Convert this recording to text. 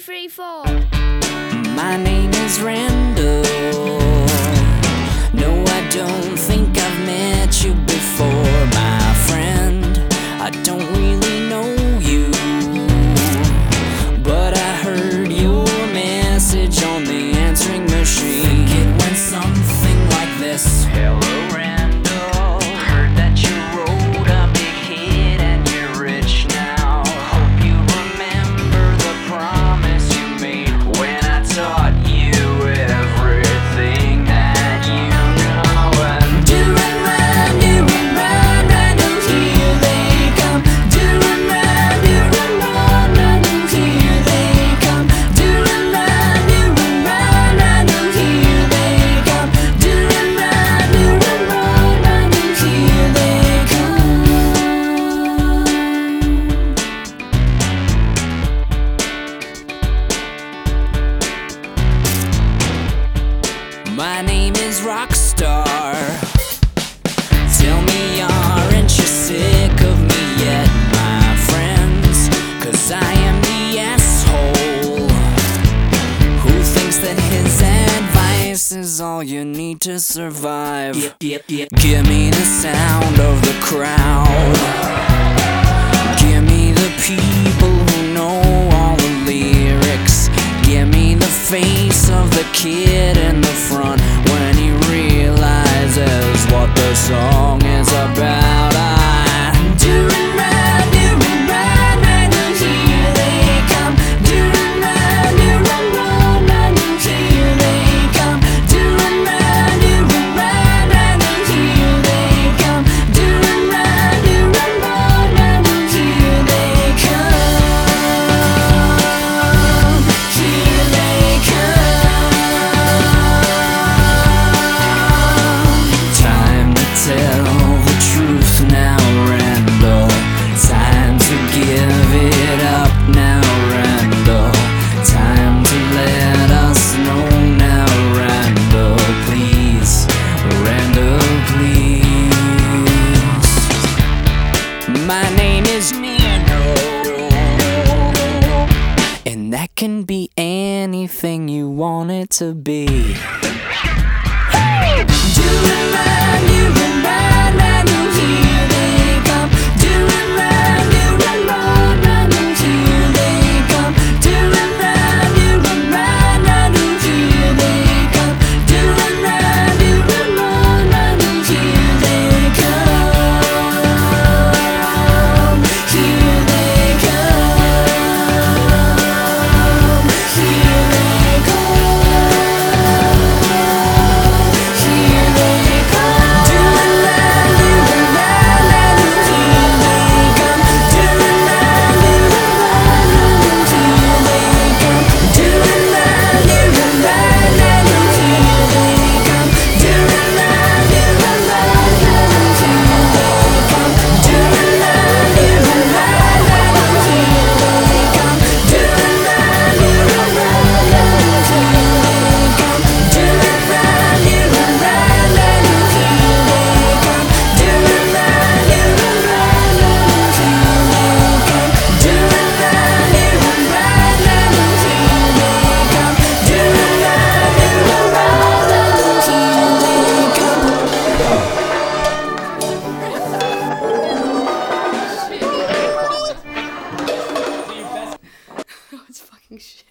3, 4. My name is Randall. No, I don't think I've met you before, my friend. I don't really know you, but I heard your message on the answering machine. It went something like this. Hello, Randall. Heard that you wrote a big hit and you're rich now. Hope you remember the promise you made when I taught you everything that you know. And do and run, Randall, here they come. Do and run, Randall, here they come. Do and run, Randall, here they come. Do and run, Randall, here they come. My name is Rockstar. Tell me, aren't you sick of me yet, my friends? 'Cause I am the asshole who thinks that his advice is all you need to survive. Give me the sound of the crowd. Give me the people who know all the lyrics. Give me the face of the kid in the front when he realizes what the song is about. I do and run, Randall, here they come. Do and run, Randall, here they come. Do and run, Randall, here they come. Do and run, Randall, here they come. Here they come. Time to tell the truth now, Randall. Time to give it up now, Randall. Time to let us know now, Randall. Please, Randall, please. My name is Nino, and that can be anything you want it to be. Do and run, Randall, here they come. Do and run, Randall, here they come. Do and run, Randall, here they come. Do and run, Randall, here they come. Here they come. Here they come. Here they come. Do and run, Randall, here they come. Do and run, Randall, here they come. Do and run, Randall, here they come. Do and run, Randall, here they come. Do and run, Randall, here they come. Do and run, Randall, here they come. Do and run, Randall, here they come. Do and run, Randall, here they come. Do and run, Randall, here they come. Do and run, Randall, here they come. It's fucking shit.